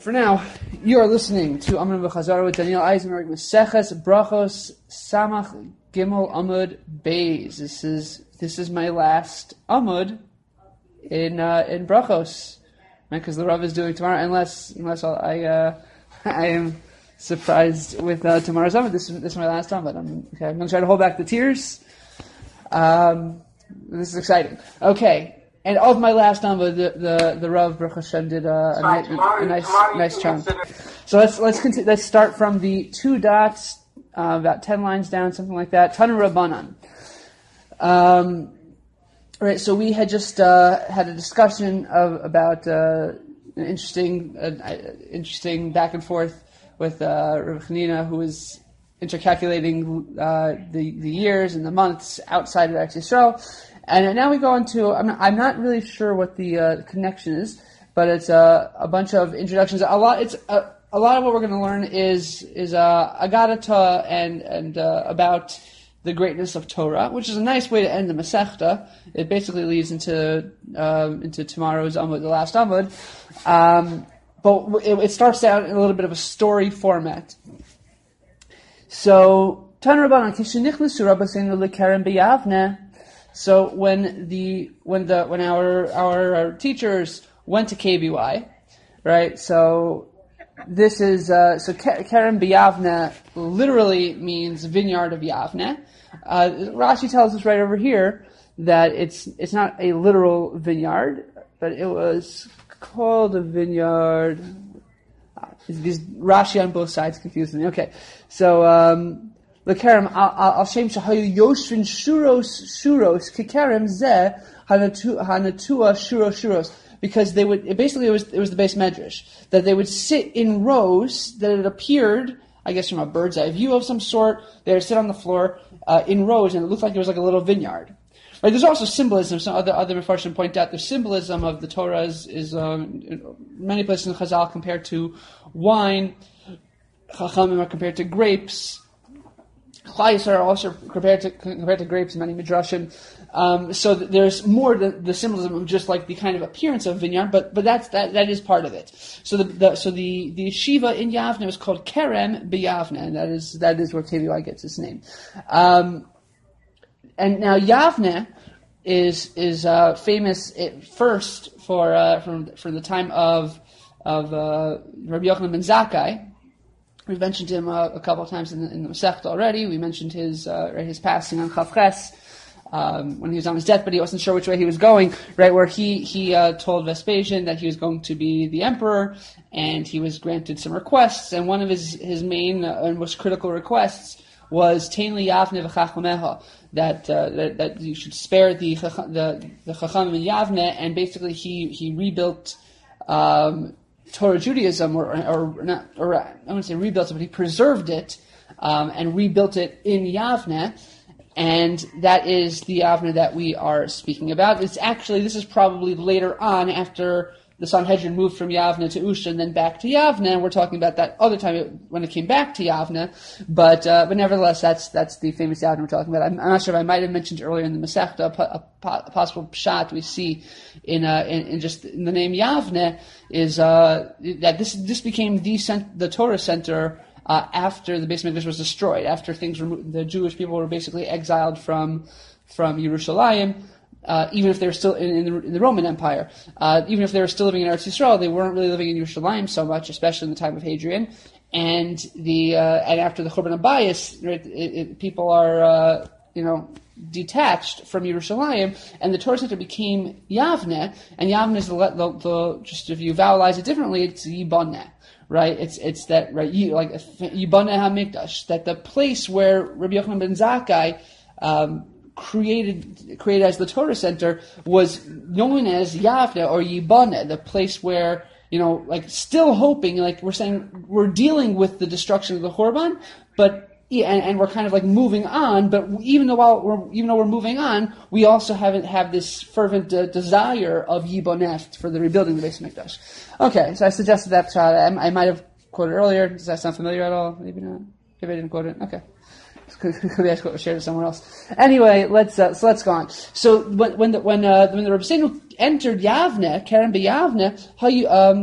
For now, you are listening to Amr B'Chazara with Daniel Eisenberg, Maseches Brachos Samach Gimel Amud Beis. This is my last Amud in Brachos, right? Because the Rav is doing tomorrow, unless I am surprised with tomorrow's Amud. This is my last Amud. I'm going to try to hold back the tears. This is exciting. Okay. And of my last Amud, the Rav Baruch Hashem did a nice chunk. So let's continue. Let's start from the two dots, about 10 lines down, something like that. Tanu Rabbanan. Right. So we had just had a discussion about an interesting back and forth with Rav Chanina, who was intercalculating the years and the months outside of Eretz Yisrael. And now we go into, I'm not really sure what the connection is, but it's a bunch of introductions. A lot of what we're going to learn is Agadata and about the greatness of Torah, which is a nice way to end the Masechta. It basically leads into tomorrow's Amud, the last Amud. But it starts out in a little bit of a story format. So, Tan Rabbanan, Kishenichlesu Rabbeinu leKerem b'Yavne. So when our teachers went to KBY, right? So this is Kerem b'Yavne literally means vineyard of Yavne. Rashi tells us right over here that it's not a literal vineyard, but it was called a vineyard. These Rashi on both sides confused me. Okay, so. L'kerem al shem shahayu yoshvin shuros kikerem zeh hanatua shuros, because they would, it was the base medrash, that they would sit in rows, that it appeared, I guess from a bird's eye view of some sort, they would sit on the floor in rows, and it looked like it was like a little vineyard. Right, there's also symbolism. Some other Mefarshim point out the symbolism of the Torah is in many places in Chazal compared to wine. Chachamim are compared to grapes. Chayes are also compared to grapes in many midrashim. So there's more the symbolism of just like the kind of appearance of vineyard, but that is part of it. So the yeshiva in Yavne was called Kerem b'Yavne, and that is where KBY gets its name. And now Yavne is famous at first for the time of Rabbi Yochanan ben Zakkai. We've mentioned him a couple of times in the Masechta already. We mentioned his passing on Chav Ches when he was on his deathbed. He wasn't sure which way he was going. Right, where he told Vespasian that he was going to be the emperor, and he was granted some requests. And one of his main and most critical requests was Tein li Yavne v'Chachmeha, that you should spare the Chachamim in Yavne, and basically he rebuilt. Torah Judaism, or not, or I wouldn't say rebuilt it, but he preserved it, and rebuilt it in Yavne, and that is the Yavne that we are speaking about. This is probably later on, after the Sanhedrin moved from Yavne to Usha and then back to Yavne, and we're talking about that other time when it came back to Yavne, but nevertheless, that's the famous Yavne we're talking about. I'm not sure if I might have mentioned earlier in the Masechta a possible pshat we see in the name Yavne is that this became the Torah center after the Beis Mikdash was destroyed, after the Jewish people were basically exiled from Yerushalayim. Even if they were still in the Roman Empire, even if they were still living in Eretz Yisrael, they weren't really living in Yerushalayim so much, especially in the time of Hadrian. And after the Churban Abayis, right, people are detached from Yerushalayim, and the Torah center became Yavne. And Yavne is the just if you vowelize it differently, it's Yibaneh. Right, it's that right, Yibaneh HaMikdash, that the place where Rabbi Yochanan ben Zakkai created as the Torah center was known as Yavne or Yibaneh, the place where, still hoping, like we're saying, we're dealing with the destruction of the Churban, but and we're kind of like moving on, but even though we're moving on, we also have this fervent desire of Yibaneh for the rebuilding of the Beis Mikdash. Okay, so I suggested that I might have quoted earlier. Does that sound familiar at all? Maybe not. Maybe I didn't quote it. Okay. Could I shared it somewhere else? Anyway, let's go on. So when the Rebbeinu entered Yavne, Kerem b'Yavne,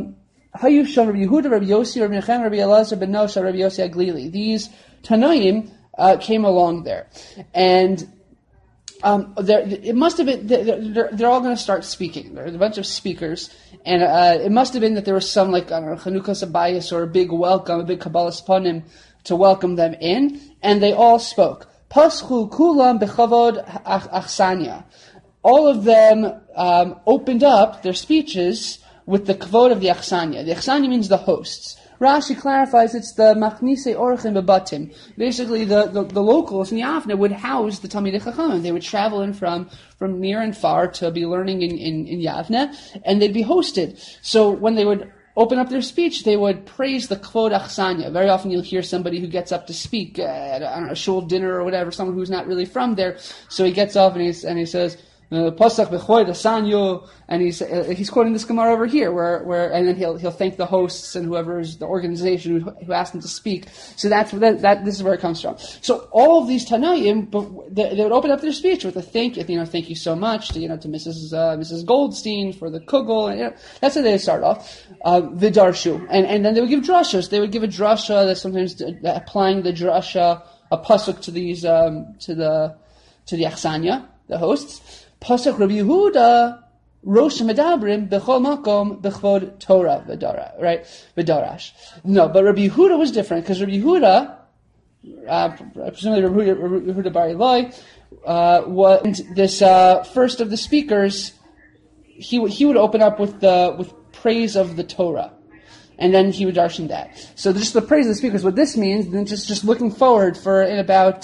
Hayushon, Rabbi Yehuda, Rabbi Yossi, Rabbi Nechem, Rabbi Elazar ben Nosha, Rabbi Yossi Aglili. These Tanoim came along there, and it must have been they're all going to start speaking. There's a bunch of speakers, and it must have been that there was some, like, I don't know, Chanukas Abayis, or a big welcome, a big Kabbalas Panim to welcome them in, and they all spoke. Paschu kulam bechavod achsanya. All of them opened up their speeches with the kavod of the achsanya. The achsanya means the hosts. Rashi clarifies it's the machnise orchim bebatim. Basically, the locals in Yavne would house the Talmidei Chachamim. They would travel in from near and far to be learning in Yavne, and they'd be hosted. So when they would open up their speech, they would praise the kvod achsanya. Very often you'll hear somebody who gets up to speak at a shul dinner or whatever, someone who's not really from there. So he gets up and he says, Pasach b'choy Sanyo, and he's quoting this Gemara over here, where and then he'll thank the hosts and whoever is the organization who asked him to speak. So that this is where it comes from. So all of these Tanaim, they would open up their speech with a thank you so much to Mrs. Goldstein for the kugel. That's how they start off. Vidarshu, and then they would give drashas. They would give a drasha that sometimes applying the drasha, a pasuk to these to the achsanya, the hosts. Pasuk Rabbi Yehuda, Rosh Medabrim, Bechol Makom, Bechvod Torah, right? V'darash. No, but Rabbi Yehuda was different, because Rabbi Yehuda, presumably Rabbi Yehuda Bar Eloi, was this first of the speakers. He would open up with praise of the Torah, and then he would darshan that. So just the praise of the speakers. What this means, then just looking forward in about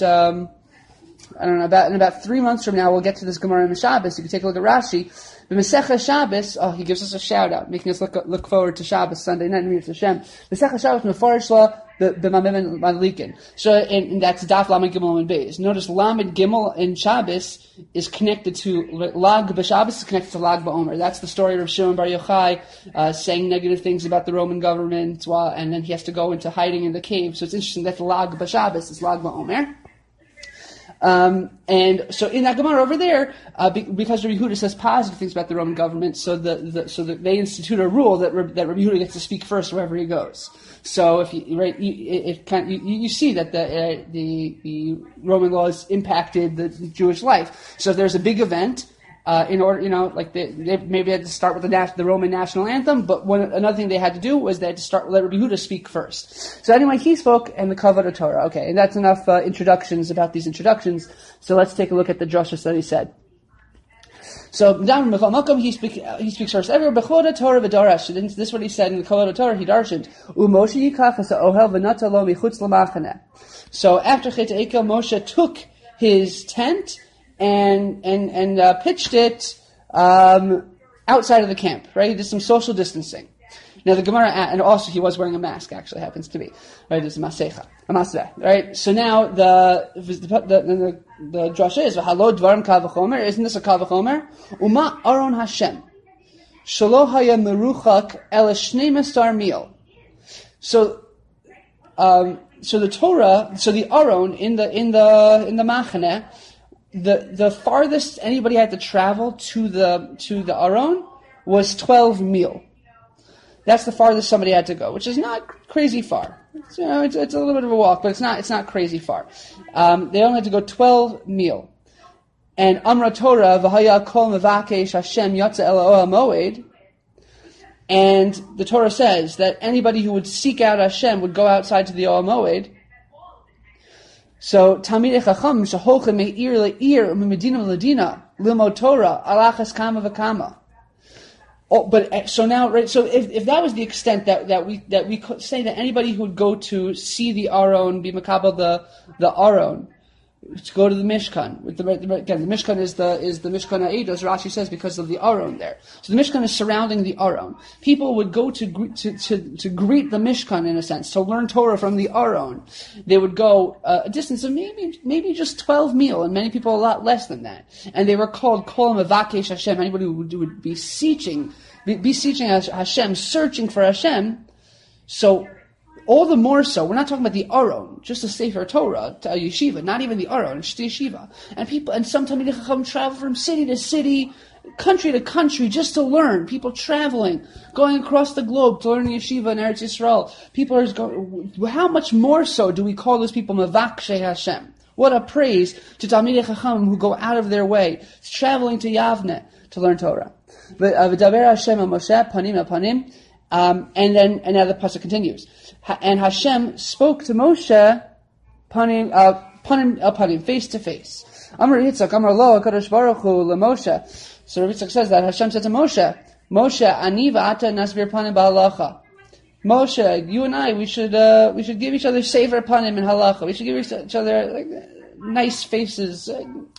3 months from now, we'll get to this Gemara in Shabbos. You can take a look at Rashi. The Masechah Shabbos, he gives us a shout out, making us look forward to Shabbos, Sunday night, and Hashem. Masechah Shabbos, Mefarish La, B'Mamim Madlikin. So, and that's Daf Lamed Gimel and Beis. Notice Lamed Gimel in Shabbos is connected to, Lag B'Shabbos is connected to Lag Ba'omer. That's the story of Shimon Bar Yochai, saying negative things about the Roman government, and then he has to go into hiding in the cave. So it's interesting that Lag B'Shabbos is Lag Ba'omer. And so in that Gemara over there, because Rabbi Yehuda says positive things about the Roman government, so that they institute a rule that Rabbi Yehuda gets to speak first wherever he goes. So if you see that the Roman laws impacted the Jewish life. So if there's a big event, in order, they maybe had to start with the Roman national anthem, but another thing they had to do was they had to let Rabbi Yehuda speak first. So anyway, he spoke, and the Kavod of Torah. Okay, and that's enough introductions about these introductions. So let's take a look at the drashas that he said. So down in Bechol Makom, he speaks first. Everywhere Bechod Torah v'darash. This is what he said in the Kavod of Torah. He darshaned. Moshe yikach as ohel v'nata lo michutz l'machaneh. So after Chet Ekel, Moshe took his tent and pitched it outside of the camp, right? He did some social distancing. Now the Gemara, and also he was wearing a mask, actually happens to be, right? It's a maseh, right? So now the drasha is halo dvarim kavachomer. Isn't this a kavachomer? Uma aron Hashem shelo haya meruchak el shnei masar mil. So the Torah, so the Aron in the Machaneh, the farthest anybody had to travel to the Aron was 12 mil. That's the farthest somebody had to go, which is not crazy far. It's a little bit of a walk, but it's not crazy far. They only had to go 12 mil. And Amra Torah v'haya kol mevakesh Hashem yatsa el ha'ohel moed. And the Torah says that anybody who would seek out Hashem would go outside to the Ohel Moed. So Talmidei Chacham sheholchem me'ir le'ir u'medina l'medina lilmod Torah alachas kama v'kama. But so now, right? So if that was the extent that we could say that anybody who would go to see the Aron, be makabel the Aron, to go to the Mishkan. Again, the Mishkan is the Mishkan Ha'edos. Rashi says because of the Aron there. So the Mishkan is surrounding the Aron. People would go to greet the Mishkan in a sense, to learn Torah from the Aron. They would go a distance of maybe just 12 mil, and many people a lot less than that. And they were called Kol Mevakesh Hashem. Anybody who would be beseeching Hashem, searching for Hashem. So all the more so, we're not talking about the Aron, just a Sefer Torah, a yeshiva, not even the Aron, just the yeshiva. And some Talmidei Chacham travel from city to city, country to country, just to learn. People traveling, going across the globe to learn yeshiva in Eretz Yisrael. People are going, how much more so do we call those people Mevakshei Hashem? What a praise to Talmidei Chacham who go out of their way, traveling to Yavne to learn Torah. V'daber Hashem el Moshe panim el panim, and now the pasuk continues. And Hashem spoke to Moshe panim el panim, face to face. Amar Yitzchak, Amar Lo, HaKadosh Baruch Hu leMoshe. So Rabbi Yitzchak says that Hashem said to Moshe, Ani v'ata nasbir panim ba'halacha. Moshe, you and I, we should give each other sefer panim in halacha. We should give each other like nice faces,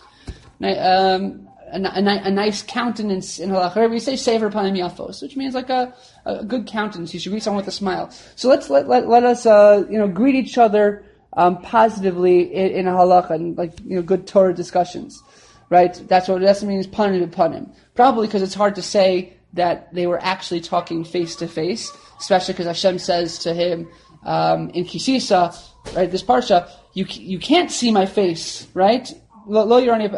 a nice countenance in halacha. We say sefer panim yafos, which means like a good countenance. You should greet someone with a smile. So let us greet each other positively in halacha and good Torah discussions, right? That's what means panim panim. Probably because it's hard to say that they were actually talking face to face, especially because Hashem says to him in Kisisa, right? This parsha, you can't see my face, right? Lo yorani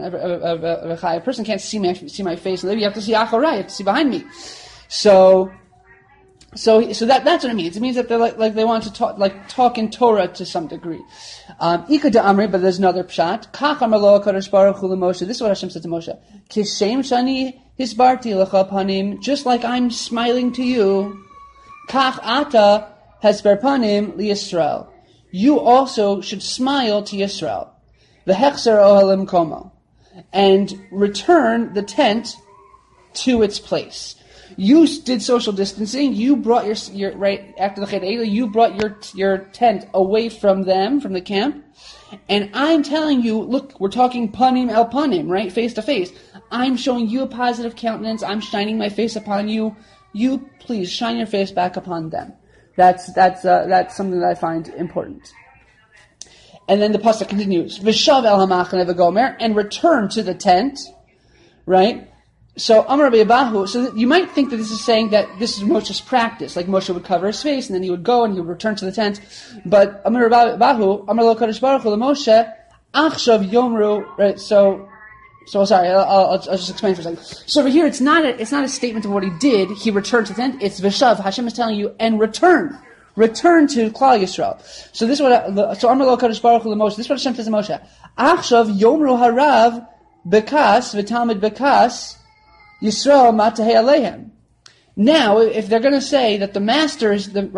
a person can't see my face. You have to see acharai, you have to see behind me. So that's what it means. It means that they're like they want to talk in Torah to some degree. Ika de Amri, but there's another pshat. Kach amar lo HaKadosh Baruch Hu leMoshe. This is what Hashem said to Moshe. Kishem shani hisbarti lecha panim. Just like I'm smiling to you. Kach ata hasber panim liYisrael. You also should smile to Yisrael. V'hechzer ohelim komo. And return the tent to its place. You did social distancing. You brought your right after the Chet Eilah. You brought your tent away from them, from the camp. And I'm telling you, look, we're talking panim el panim, right, face to face. I'm showing you a positive countenance. I'm shining my face upon you. You please shine your face back upon them. That's something that I find important. And then the pasuk continues, V'shav el hamachne v'gomer, and return to the tent, right? So Amar Rabbi Abahu, so you might think that this is saying that this is Moshe's practice, like Moshe would cover his face and then he would go and he would return to the tent. But Amar Rabbi Abahu, Amar Lo Kadosh Baruch Hu LeMoshe, Achshav Yomru, right? So sorry, I'll just explain for a second. So over here, it's not a statement of what he did. He returned to the tent. It's V'shav. Hashem is telling you, and return to Klal Yisrael. So this is what Amar Lo Kadosh Baruch Hu LeMoshe. This is what Hashem says to Moshe. Achshav Yomru Harav Bekas V'Talmid Bekas Yisrael Matahei Alehem. Now, if they're going to say that the master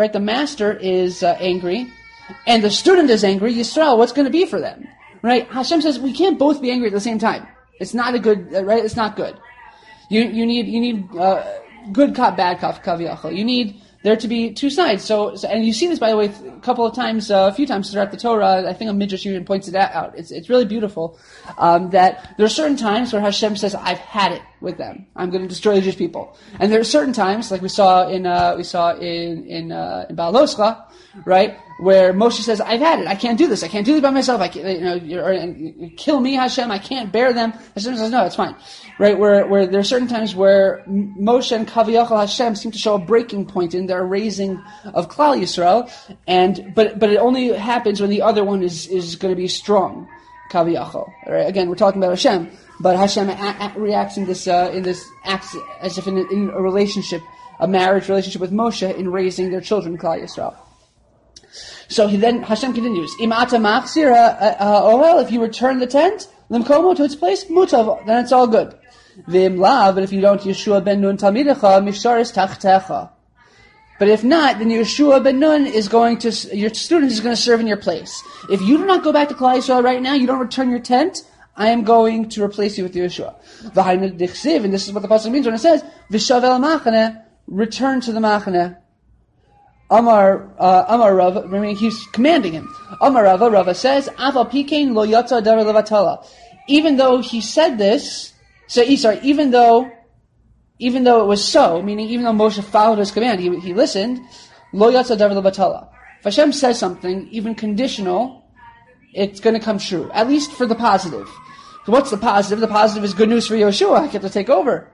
is angry, and the student is angry, Yisrael, what's going to be for them, right? Hashem says we can't both be angry at the same time. It's not a good, right? It's not good. You need good cop, bad cop, kaviyachol. You need there to be two sides. So, and you see this, by the way, a few times throughout the Torah. I think a Midrash even points it out. It's really beautiful that there are certain times where Hashem says, "I've had it with them. I'm going to destroy the Jewish people." And there are certain times, like we saw in Baal Oscha, right, where Moshe says, "I've had it. I can't do this. I can't do this by myself. I can't, you kill me, Hashem. I can't bear them." Hashem says, "No, it's fine." Right, where there are certain times where Moshe and Kaviyachal Hashem seem to show a breaking point in their raising of Klal Yisrael, but it only happens when the other one is going to be strong, Kaviyachal. Right? Again, we're talking about Hashem, but Hashem reacts in this acts as if in a relationship, a marriage relationship with Moshe in raising their children, Klal Yisrael. So then Hashem continues, Imata machzir ohel, if you return the tent, limkomo, to its place, mutav, then it's all good. V'im la, but if you don't, Yeshua ben Nun talmidecha misharis tachtecha. But if not, then Yeshua ben Nun your student is going to serve in your place. If you do not go back to Klal Yisrael right now, you don't return your tent, I am going to replace you with Yeshua. V'hainu dichsiv, and this is what the pasuk means when it says, V'shav el machane, return to the machane. Amar Rav, I mean, he's commanding him. Amar Rava says, Aval pikein lo yatsa davar levatala. Even though he said this, even though it was so, meaning even though Moshe followed his command, he listened, lo yatsa davar levatala. If Hashem says something, even conditional, it's going to come true. At least for the positive. So what's the positive? The positive is good news for Yeshua. I get to take over.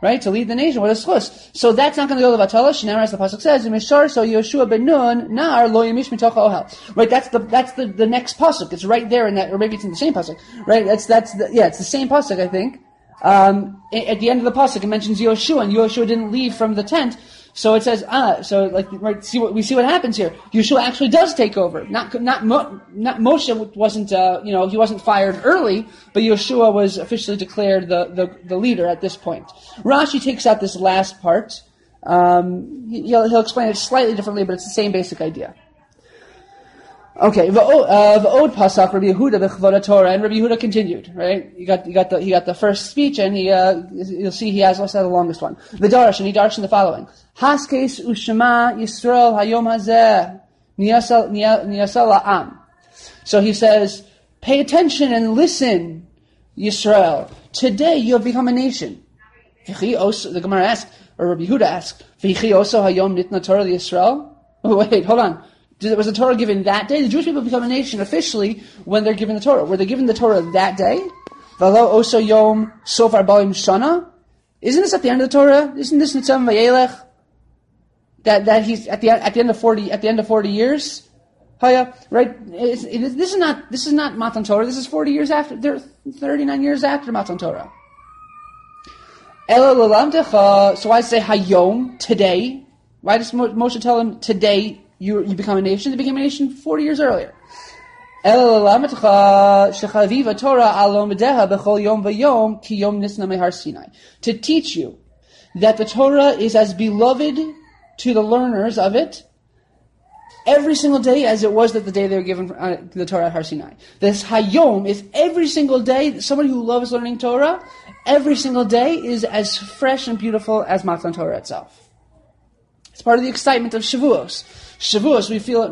right? To lead the nation. What is schus? So that's not going to go to Vatala. Shnei, as the pasuk says, Mishar, so Yoshua ben Nun, Nar, lo yamish mitocha ohel. Right? That's the next pasuk. It's right there in that, or maybe it's in the same pasuk. Right? It's the same pasuk, I think. At the end of the pasuk, it mentions Yoshua, and Yoshua didn't leave from the tent. So it says, right, we see what happens here. Yeshua actually does take over. Not Moshe wasn't, he wasn't fired early, but Yeshua was officially declared the leader at this point. Rashi takes out this last part. He'll explain it slightly differently, but it's the same basic idea. Okay, v'od pasak Rabbi Yehuda b'chvod Torah, and Rabbi Yehuda continued. Right, he got the first speech, and you'll see he has also the longest one. The Darash, and he darshan in the following: Haskes u'shema Yisrael hayom hazeh niyasal la'am. So he says, pay attention and listen, Yisrael. Today you have become a nation. The Gemara asks, or Rabbi Yehuda asks, V'chi oso hayom nitna Torah Yisrael. Wait, hold on. Was the Torah given that day? The Jewish people become a nation officially when they're given the Torah. Were they given the Torah that day? V'lo oso yom sof arba'im shana? Isn't this at the end of the Torah? Isn't this Nitzam Vayelech? That he's at the end of 40 years? Haya, right? This is not Matan Torah. This is 40 years after. They're 39 years after Matan Torah. So I say Hayom, today. Why does Moshe tell him today? You become a nation. They became a nation 40 years earlier. To teach you that the Torah is as beloved to the learners of it every single day as it was that the day they were given the Torah at Har Sinai. This Hayom is every single day. Somebody who loves learning Torah, every single day is as fresh and beautiful as Matan Torah itself. It's part of the excitement of Shavuos. Shavuos, we feel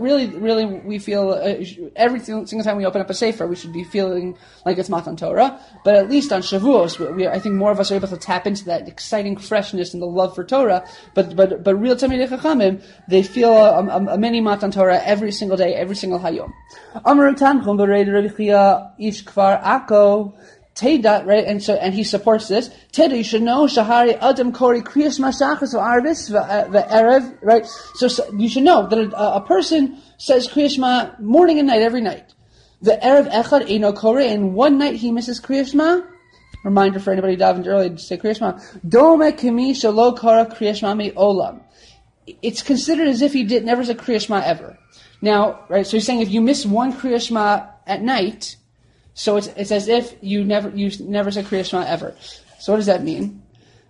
every single time we open up a sefer, we should be feeling like it's Matan Torah. But at least on Shavuos, I think more of us are able to tap into that exciting freshness and the love for Torah. But real Talmidei Chachamim, they feel a mini Matan Torah every single day, every single Hayom. Amar Tanchum b'Rei Rabbi Chia ish kfar Akko. Teda, right, and he supports this. Teda, you should know, Shahari Adam Kori Kriyas Mashachas Arvis Erev, right? So you should know that a person says Kriyas Ma morning and night, every night. The Erev Echad Eino Kori, and one night he misses Kriyas Ma. Reminder for anybody who davened earlier to say Kriyas Ma. Dome Kimi Shalo Kara Kriyas Ma Me Olam. It's considered as if he never said Kriyas Ma ever. Now, right, so he's saying if you miss one Kriyas Ma at night, so it's as if you never said Kriya Shema ever. So what does that mean?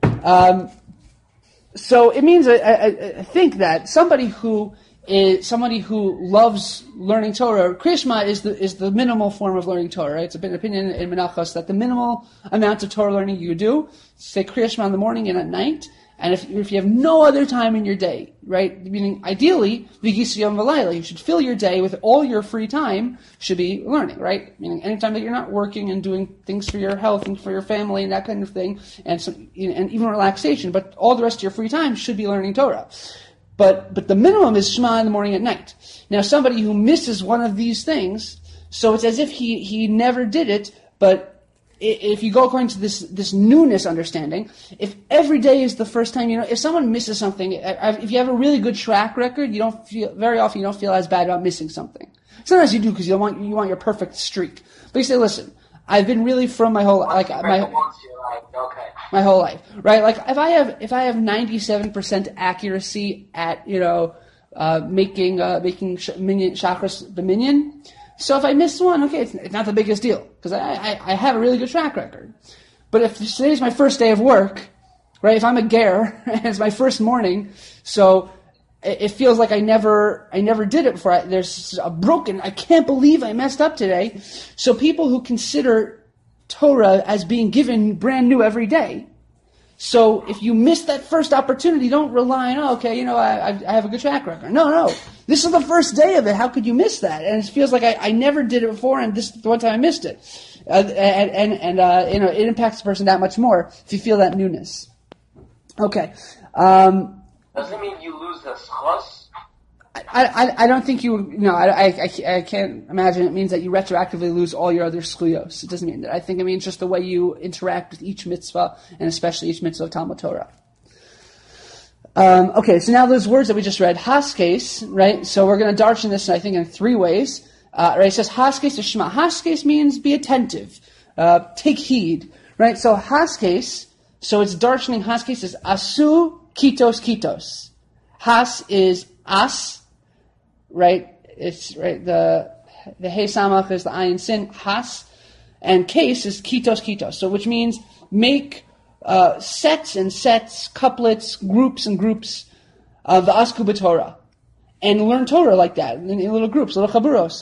So it means I think that somebody who loves learning Torah, Kriya Shema is the minimal form of learning Torah. Right? It's a bit of opinion in Menachos that the minimal amount of Torah learning you do, say Kriya Shema in the morning and at night. And if you have no other time in your day, right? Meaning, ideally, v'gisiyam v'layla, you should fill your day with all your free time should be learning, right? Meaning, anytime that you're not working and doing things for your health and for your family and that kind of thing, and even relaxation, but all the rest of your free time should be learning Torah. But the minimum is Shema in the morning and at night. Now, somebody who misses one of these things, so it's as if he never did it, but if you go according to this newness understanding, if every day is the first time, if someone misses something, if you have a really good track record, very often you don't feel as bad about missing something. Sometimes you do because you want your perfect streak. But you say, listen, I've been really from my whole my whole life, right? Like if I have 97% accuracy at making shachris b'minyan. So if I miss one, okay, it's not the biggest deal, because I have a really good track record. But if today's my first day of work, right, if I'm a ger, and it's my first morning, so it feels like I never did it before. There's a broken, I can't believe I messed up today. So people who consider Torah as being given brand new every day, so if you miss that first opportunity, don't rely on, I have a good track record. No. This is the first day of it. How could you miss that? And it feels like I never did it before, and this is the one time I missed it. It impacts the person that much more if you feel that newness. Okay. Does it mean you lose the schos? I don't think I can't imagine it means that you retroactively lose all your other zchuyos. It doesn't mean that. I think it means just the way you interact with each mitzvah, and especially each mitzvah of Talmud Torah. Okay, so now those words that we just read, haskes, right? So we're going to darshan this, I think, in three ways. Right? It says haskes to shema. Haskes means be attentive, take heed, right? So haskes, so it's darshaning haskes is asu kitos kitos. Has is as, right? It's right. The hey samach is the ayin sin has, and case is kitos kitos. So which means make sets and sets, couplets, groups and groups of the asku b'Torah, and learn Torah like that in little groups, little chaburos.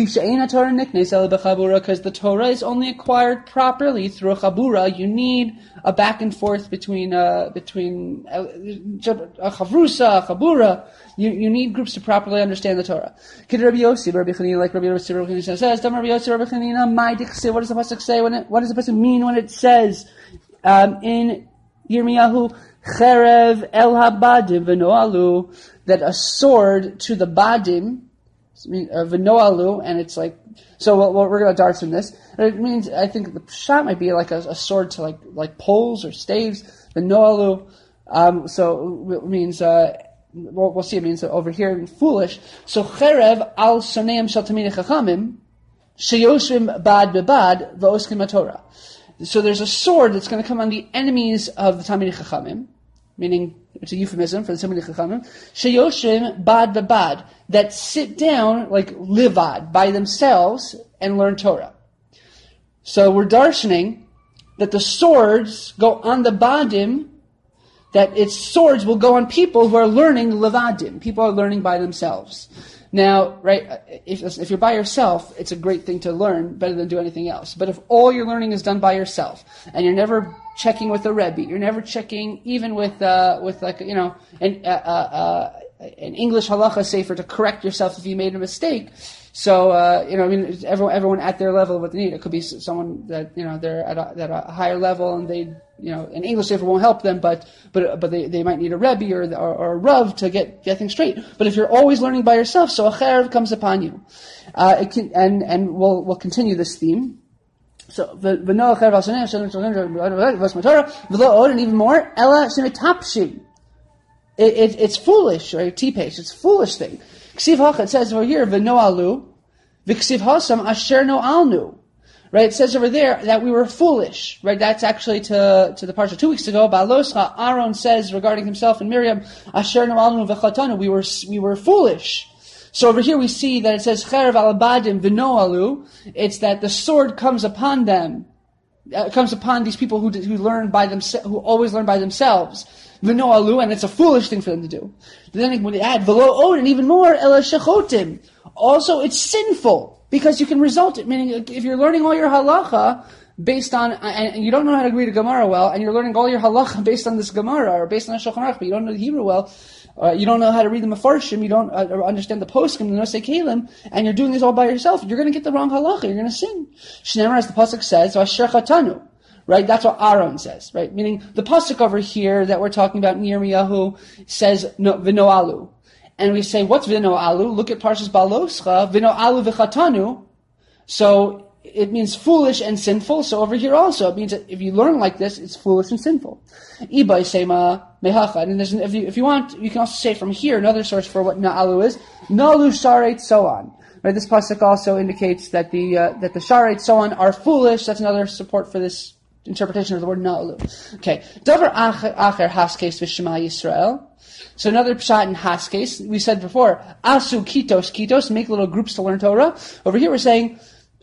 Because the Torah is only acquired properly through a chabura. You need a back and forth between a chavrusa, a chabura. You need groups to properly understand the Torah. Like Rabbi Yossi, Rabbi Chanina says, what does the pasuk say what does the pasuk mean when it says in Yirmiyahu, Cherev el habadim v'noalu, that a sword to the badim, v'noalu, and it's like, so we're going to dart from this. It means, I think the shot might be like a sword to like poles or staves, v'noalu, so it means, we'll see, it means over here, foolish. So Cherev al soneim shel tamidei chachamim, sheyoshim bad bebad, v'oskim haTorah. So there's a sword that's going to come on the enemies of the Talmidei Chachamim, meaning it's a euphemism for the Talmidei Chachamim, sheyoshim bad bebad, that sit down like livad, by themselves, and learn Torah. So we're darshaning that the swords go on the badim, that its swords will go on people who are learning levadim, people are learning by themselves. Now, right, if you're by yourself, it's a great thing to learn, better than do anything else. But if all your learning is done by yourself, and you're never checking with a Rebbe, you're never checking even with like, an English halacha sefer to correct yourself if you made a mistake. So, everyone at their level of what they need. It could be someone that, they're at a higher level and they, an English sefer won't help them, but they might need a Rebbe or a Rav to get things straight. But if you're always learning by yourself, so a cherev comes upon you. And we'll continue this theme. So, and even more, ella shemetapshim. It's foolish, right? T-page, it's a foolish thing. Ksiv Hacha, it says over here, v'no'alu, v'ksiv hasam asher no'alnu. Right, it says over there that we were foolish. Right, that's actually to the parsha 2 weeks ago. Ba'aloscha, Aaron says regarding himself and Miriam, asher no'alnu v'chatanu, we were foolish. So over here we see that it says, cherev alabadim v'no'alu, it's that the sword comes upon them, comes upon these people who learn by themselves, who always learn by themselves. V'no'alu, and it's a foolish thing for them to do. Then when they add v'lo od, and even more, ela shechotim. Also, it's sinful, because you can result it, meaning if you're learning all your halacha based on, and you don't know how to read a Gemara well, and you're learning all your halacha based on this Gemara, or based on a Shulchan Aruch, but you don't know the Hebrew well, you don't know how to read the Mefarshim, you don't understand the poskim, the Nosei Kalim, and you're doing this all by yourself, you're going to get the wrong halacha, you're going to sin. Shneimar, as the pasuk says, asher chatanu. Right, that's what Aaron says, right? Meaning the pasuk over here that we're talking about in Yirmiyahu says v'no'alu, and we say what's v'no'alu? Look at Parshas Ba'aloscha, v'no'alu v'chatanu. So it means foolish and sinful. So over here also it means that if you learn like this, it's foolish and sinful. Ibay sema mehacha, and if you want, you can also say from here another source for what na'alu is, na'alu sharet so on. Right, this pasuk also indicates that the sharet so on are foolish. That's another support for this interpretation of the word na'alu. Okay. Davar acher haskes v'shema Yisrael. So another pshat in haskes, we said before, asu kitos, make little groups to learn Torah. Over here we're saying,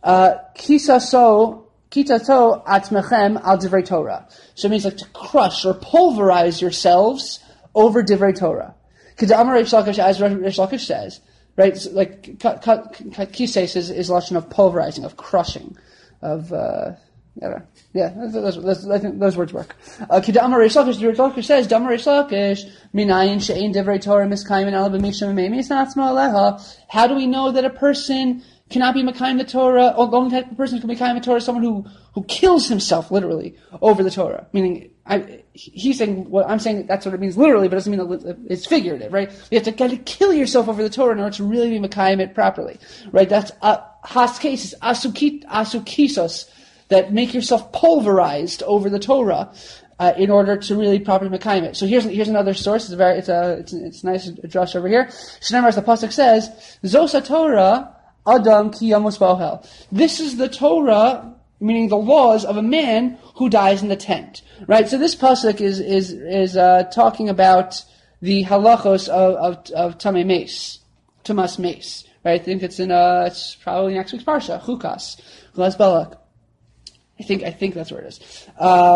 kitato atmechem al divrei Torah. So it means like to crush or pulverize yourselves over divrei Torah. Kedamar Reish Lakish, as Reish Lakish says, right? So like, kises is a lesson of pulverizing, of crushing, of, I think those words work. Kidamar Reish Lakish, Reish Lakish says, Damar Reish Lakish, minayin she'ein divrei Torah miskayim ala b'miksham me'emi snatzma aleha. How do we know that a person cannot be Mekayim the Torah, or the only type of person who can be Mekayim the Torah is someone who kills himself, literally, over the Torah. Meaning, he's saying, well, I'm saying that's what it means literally, but it doesn't mean that it's figurative, right? You have to kind of kill yourself over the Torah in order to really be Mekayim it properly, right? That's has cases, asukisos, that make yourself pulverized over the Torah in order to really properly Mekayim it. So here's another source. It's nice drush over here. Shneimar, as the pasuk says, Zosa Torah Adam ki yamos ba'ohel. This is the Torah, meaning the laws of a man who dies in the tent, right? So this pasuk is talking about the halachos of tamei meis, tumas meis, right? I think it's probably next week's parsha, Chukas, Chukas Balak. I think that's where it is.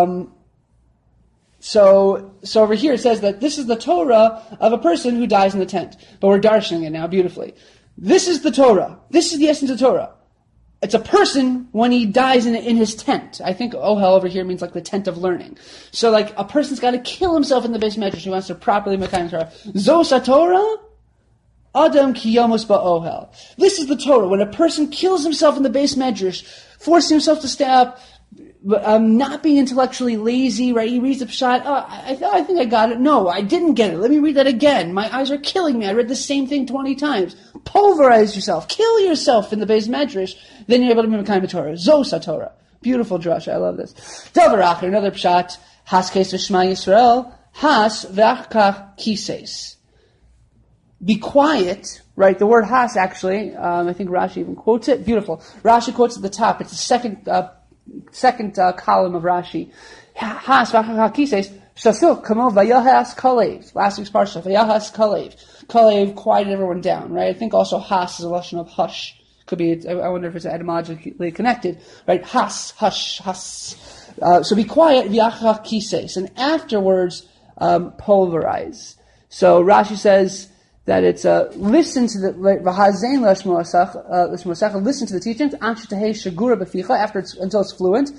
So over here it says that this is the Torah of a person who dies in the tent. But we're darshaning it now beautifully. This is the Torah. This is the essence of Torah. It's a person when he dies in his tent. I think ohel over here means like the tent of learning. So like a person's got to kill himself in the base medrash who wants to properly Mekayim Torah. Zos Torah, Adam ki yamos ba'ohel. This is the Torah. When a person kills himself in the base medrash, forcing himself to stay up, not being intellectually lazy, right? He reads the pshat. Oh, I think I got it. No, I didn't get it. Let me read that again. My eyes are killing me. I read the same thing 20 times. Pulverize yourself. Kill yourself in the base medrash. Then you're able to be Mekayim Torah. Zosa Torah. Beautiful drush. I love this. Davar acher, another pshat. Has kes v'shma Yisrael. Has v'achkach kises. Be quiet, right? The word has actually, I think Rashi even quotes it. Beautiful. Rashi quotes at the top. It's the second column of Rashi. Has v'achkach kises. Shasil kamo v'yahas kalev. Last week's parsha. V'yahas kalev. Kalev quieted everyone down, right? I think also has is a lashon of hush. Could be, I wonder if it's etymologically connected, right? Has, hush, has. So be quiet, v'achkach kises. And afterwards, pulverize. So Rashi says that it's listen to the v'hazein l'shmosach, listen to the teachings after until it's fluent.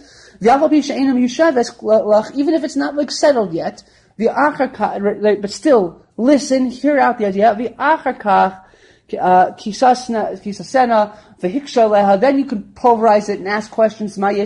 Even if it's not like settled yet, but still listen, hear out the idea. Then you can pulverize it and ask questions. Right?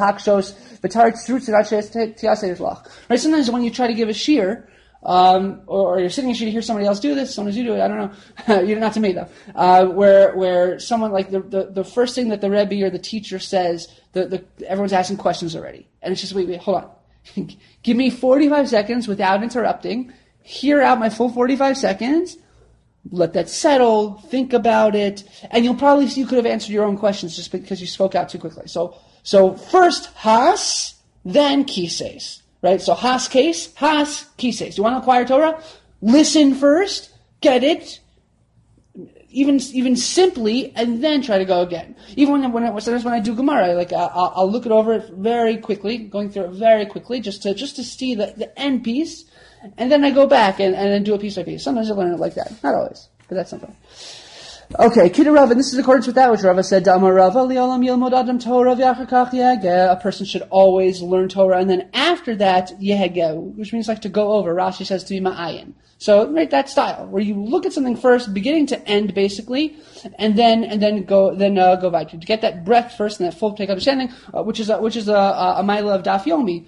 Sometimes when you try to give a shir, or you're sitting in shir to hear somebody else do this, sometimes you do it, I don't know. You're not to me though. Where someone like the first thing that the Rebbe or the teacher says, everyone's asking questions already. And it's just, wait, hold on. Give me 45 seconds without interrupting. Hear out my full 45 seconds. Let that settle. Think about it. And you could have answered your own questions just because you spoke out too quickly. So first has, then kises. Right? So has case, has kises. You want to acquire Torah? Listen first, get it, even simply, and then try to go again. Even sometimes when I do Gemara, I'll look it over very quickly, going through it very quickly, just to see the end piece, and then I go back and then do it piece by piece. Sometimes I learn it like that. Not always, but that's something. Okay, Kiddu Rava, and this is in accordance with that which Rava said, Dama Rava li'olam yilmod adam Torah v'achar yehegeh. A person should always learn Torah, and then after that, yehegeh, which means like to go over. Rashi says to be ma'ayin. So, right, that style, where you look at something first, beginning to end, basically, and then go weiter. To get that breadth first and that full take understanding, which is a mila of Daf Yomi.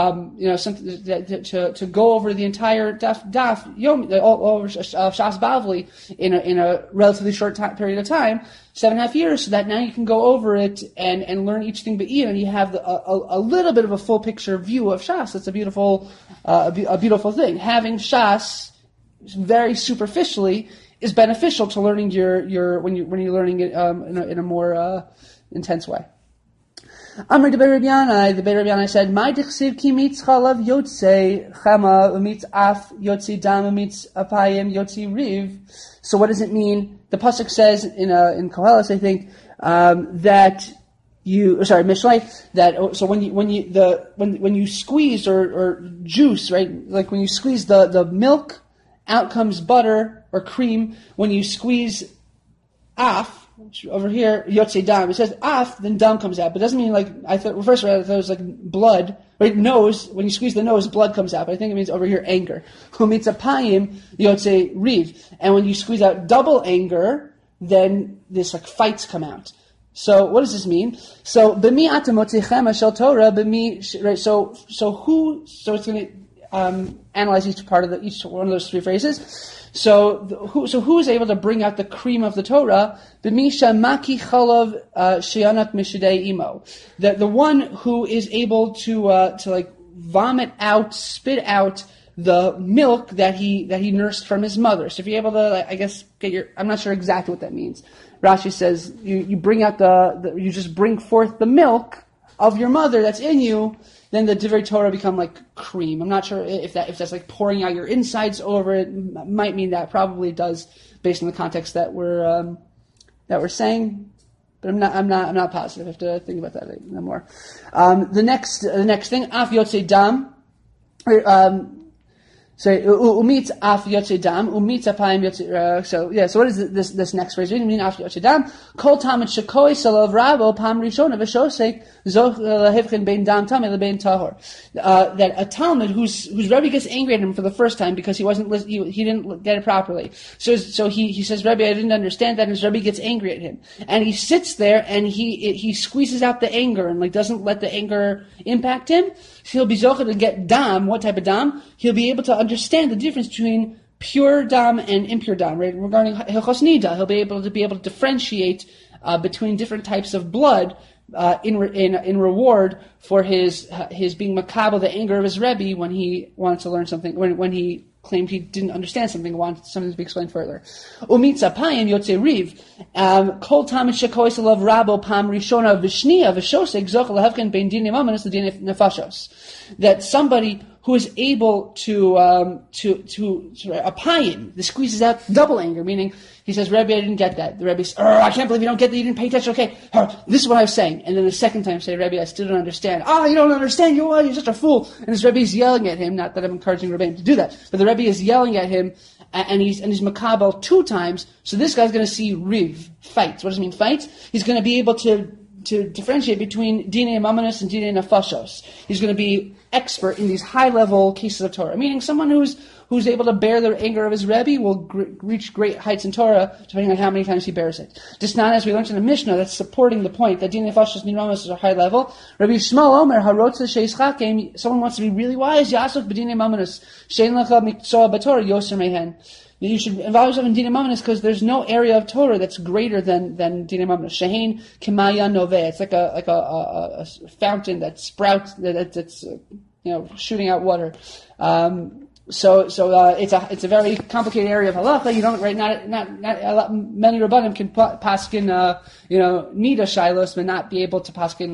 To go over the entire Daf Yomi, all over Shas Bavli in a relatively short period of time, 7.5 years, so that now you can go over it and learn each thing b'iyun, and you have a little bit of a full picture view of Shas. That's a beautiful thing. Having Shas very superficially is beneficial to learning when you're learning it in a more intense way. Amr de Rabbi Yanai, the Rabbi Yanai said, "My dichsiv ki mitz chalav yotze chama umitz af yotzi dam umitz apayim yotzi riv." So what does it mean? The pasuk says in Koheles, I think, Mishlei, that so when you squeeze or juice, right? Like when you squeeze the milk, out comes butter or cream. When you squeeze af, over here, yotze dam, it says af, then dam comes out. But it doesn't mean like, I thought it was like blood, right? Nose, when you squeeze the nose, blood comes out. But I think it means over here anger. Humitzapayim, yotze riv. And when you squeeze out double anger, then this like fights come out. So what does this mean? So b'mi atem motzechem shel Torah b'mi, right? So it's going to analyze each one of those three phrases. So who is able to bring out the cream of the Torah? B'misha maki chalav sheyanat mishadei imo. The one who is able to like vomit out, spit out the milk that he nursed from his mother. So if you're able to, like, I guess, I'm not sure exactly what that means. Rashi says you bring out you just bring forth the milk of your mother that's in you, then the Divrei Torah become like cream. I'm not sure if that's like pouring out your insides over it. Might mean that, probably does, based on the context that we're saying. But I'm not positive. I have to think about that no more. The next thing, af yotzei dam. Umitz af yotzei dam, umitz apayim yotzei. So what is this next phrase? We mean af yotzei dam. Kol tamid shekoi salav rabo pam rishona v'shosek zoch lehivchin bein dam tamid lebein tahor. That a Talmud whose Rebbe gets angry at him for the first time because he didn't get it properly. So he says, Rebbe, I didn't understand that, and his Rebbe gets angry at him, and he sits there and he squeezes out the anger and like doesn't let the anger impact him. So he'll be zocher to get dam. What type of dam? He'll be able to understand the difference between pure dam and impure dam. Right? Regarding hilchos nida, he'll be able to differentiate between different types of blood in reward for his being makabel, the anger of his Rebbe when he wanted to learn something, when he claimed he didn't understand something, wanted something to be explained further. Umitza payim yotze riv, kol tamid shekois alav rabo pam rishona v'shniya v'shosek zoch lehavken bein din yamamas the din nefashos. That somebody who is able to apayim, this squeezes out double anger, meaning he says, Rebbe, I didn't get that. The Rebbe says, I can't believe you don't get that, you didn't pay attention, okay, this is what I was saying. And then the second time say, Rebbe, I still don't understand. You don't understand, you're such a fool. And his Rebbe is yelling at him, not that I'm encouraging Rebbe to do that, but the Rebbe is yelling at him, and he's makabel 2 times, so this guy's going to see riv, fights. What does it mean, fights? He's going to be able to differentiate between dinei mamanos and dinei nefashos. He's going to be expert in these high-level cases of Torah, meaning someone who's able to bear the anger of his Rebbe will reach great heights in Torah, depending on how many times he bears it. Just not as we learned in the Mishnah, that's supporting the point that dinei nefashos and dinei mamanos are high level. Rabbi Shmuel Omer harotza sheischakem. Someone wants to be really wise. Yasok b'dinei mamanos shein lecha miktsua b'Torah yoser mehen. You should involve yourself in dinei mamanos because there's no area of Torah that's greater than dinei mamanos. Shehein kemaya noveh. It's like a fountain that sprouts, that's shooting out water. So it's a very complicated area of halacha. You don't not many rabbanim can paskin nida shilos, but not be able to paskin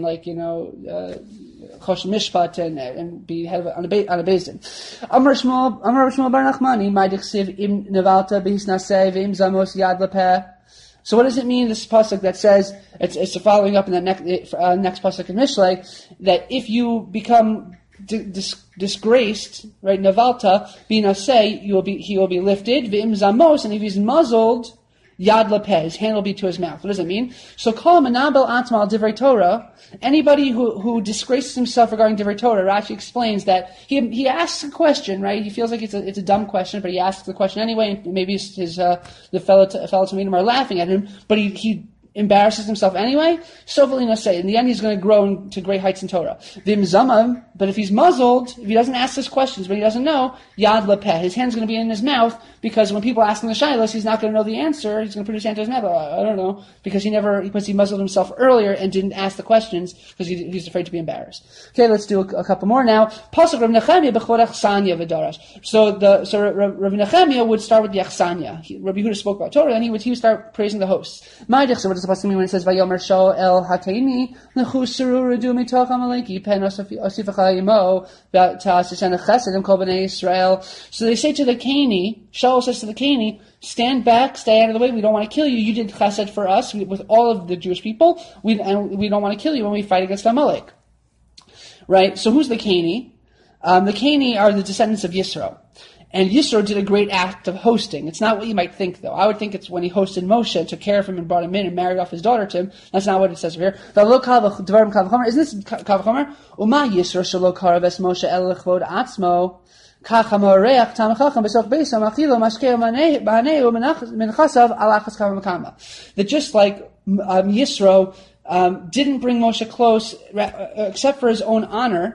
chosh mishpat and be head on a basin. Amar Shmuel bar Nachmani ma'dichsiv im nevalta b'hisnaseh v'im zamos yad lepeh. So what does it mean, this pasuk that says, it's following up in the next pasuk in Mishlei, that if you become disgraced, right, navalta, binaseh, he will be lifted, v'im zamos, and if he's muzzled, yad lepeh, his hand will be to his mouth. What does that mean? So kol menabel atmal divrei Torah, anybody who disgraces himself regarding divrei Torah, Rashi explains that he asks a question, right? He feels like it's a dumb question, but he asks the question anyway, and maybe the fellow Talmidim are laughing at him, but he embarrasses himself anyway. Sovelina say, in the end, he's going to grow to great heights in Torah. Vim zamam, but if he's muzzled, if he doesn't ask those questions, but he doesn't know, yad lepeh, his hand's going to be in his mouth, because when people ask him the shilos, he's not going to know the answer. He's going to put his hand to his mouth. I don't know, because he muzzled himself earlier and didn't ask the questions because he's afraid to be embarrassed. Okay, let's do a couple more now. Pasuk Rav Nechemia b'chod achsanya v'darash. So Rav Nechemia would start with the achsanya. Rabbi Yehuda spoke about Torah, and he would start praising the hosts. So what does the pasuk mean when it says Vayomer Shaul el Hakeini nechusuru redu mitoch amaleki pen osifachayimo v'tasishen chesedim kol bnei Yisrael. So they say to the Kaini, Shaul says to the Kaini, stand back, stay out of the way. We don't want to kill you. You did chesed for us with all of the Jewish people. We don't want to kill you when we fight against Amalek. Right? So who's the Kaini? The Kaini are the descendants of Yisro. And Yisro did a great act of hosting. It's not what you might think, though. I would think it's when he hosted Moshe and took care of him and brought him in and married off his daughter to him. That's not what it says here. Isn't this Kavachomer? Uma Yisro shelo karaves Moshe el lechvod atzmo. That just like Yisro didn't bring Moshe close except for his own honor,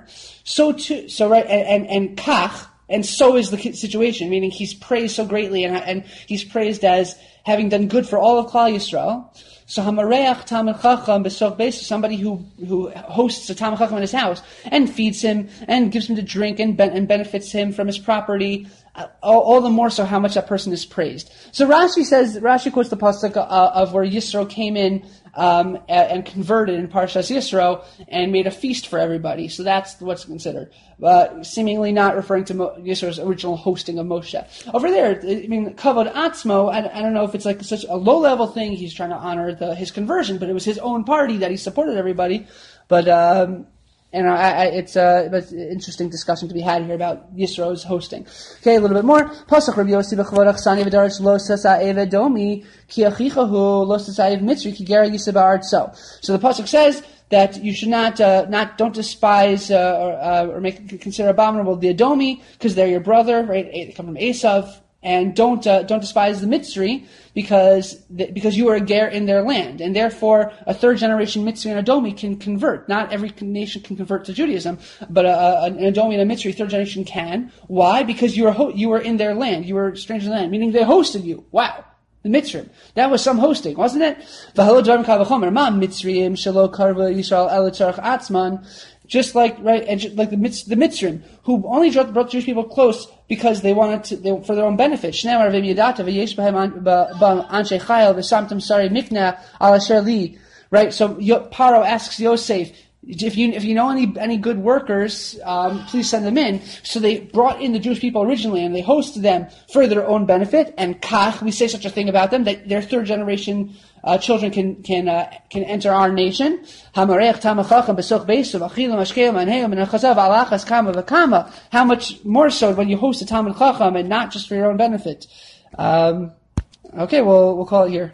and Kach, and so is the situation, meaning he's praised so greatly, and he's praised as having done good for all of Klal Yisrael. So Hamareach Talmid Chacham B'soch Beis, somebody who hosts a Talmid Chacham in his house and feeds him and gives him to drink and benefits him from his property, all the more so how much that person is praised. So Rashi quotes the pasuk of where Yisro came in and converted in Parshas Yisro and made a feast for everybody. So that's what's considered. Seemingly not referring to Yisro's original hosting of Moshe. Over there, Kavod Atzmo, I don't know if it's like such a low-level thing, he's trying to honor his conversion, but it was his own party that he supported everybody. But it's an interesting discussion to be had here about Yisro's hosting. Okay, a little bit more. Pasuk Rabbi Yossi b'chavod achsani v'darach lo sasayev edomi ki achichahu lo sasayev mitzri ki gera yisa ba'artso. So the pasuk says that you should don't despise or consider abominable the Edomi because they're your brother, right? They come from Esav. And don't despise the Mitzri because you are a ger in their land, and therefore a third generation Mitzri and Edomi can convert. Not every nation can convert to Judaism, but an Edomi and a Mitzri third generation can. Why? Because you were in their land, you were strangers in the land, meaning they hosted you. Wow. The Mitzrim. That was some hosting, wasn't it? Just like, right, and like the Mitzrim, who only brought Jewish people close because they wanted for their own benefit. Right, so Paro asks Yosef, if you know any good workers, please send them in. So they brought in the Jewish people originally, and they hosted them for their own benefit. And Kach, we say such a thing about them, that their third generation children can enter our nation. How much more so when you host a Talmid Chacham and not just for your own benefit? Okay, we'll call it here.